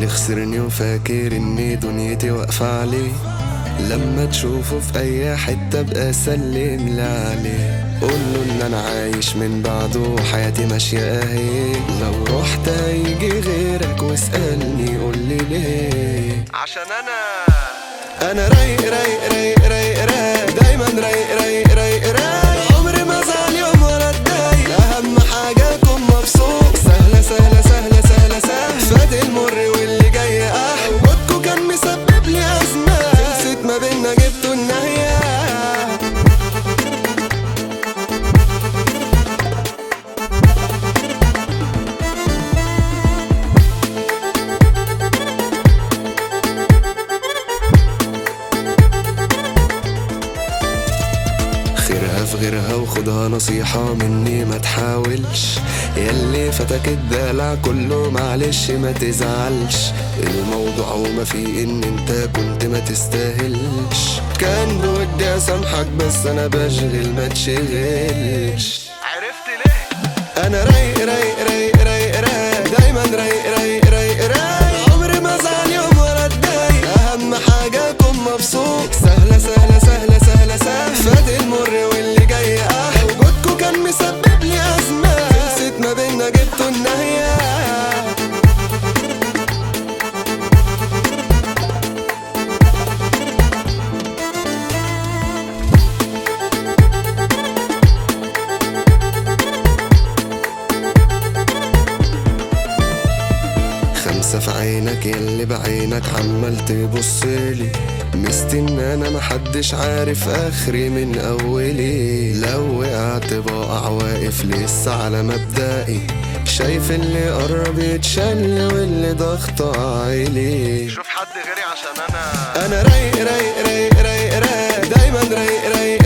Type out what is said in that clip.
يخسرني وفاكر اني دنيتي واقفة عليه. لما تشوفه في اي حتة بقى سلم لي عليه، قوله ان انا عايش من بعده وحياتي ماشية اهي. لو رحت هيجي غيرك واسألني قولي ليه. عشان انا رايق رايق رايق رايق رايق، دايما رايق رايق رايق رايق. عمري ما زعل يوم ولا اتضايق، اهم حاجة اكون مبسوط. سهلة سهلة سهلة سهلة سهلة، فات المر واللي جاي احلى. وجودكوا كان مسبب لي ازمة، خلصت ما بينا جبتوا النهاية. خيرها في غيرها وخدها نصيحة مني ما تحاولش. ياللي فتك الدلع كله معلش ما تزعلش. الموضوع وما فيه ان انت كنت ما تستاهلش. كان بودي اسامحك بس انا بشغل ما تشغلش. عرفت ليه؟ انا رايق رايق رايق رايق رايق، دايما رايق رايق رايق رايق. عمري ما زعل يوم ولا اتضايق، اهم حاجة اكون مبسوط. سهلة سهلة سهلة سهلة سهلة، فات المر واللي جاي احلى. وجودكوا كان مسبب لي ازمة، خلصت ما بينا جبتوا النهاية. خمسة في عينك ياللي بعينك عمال تبصلي. مستني انا محدش عارف اخري من اولي. لو وقعت بقع واقف لسه على مبدئي. شايف اللي قرب يتشل واللي ضغطه عالي. شوف حد غيري عشان انا رايق رايق رايق رايق رايق، دايما رايق رايق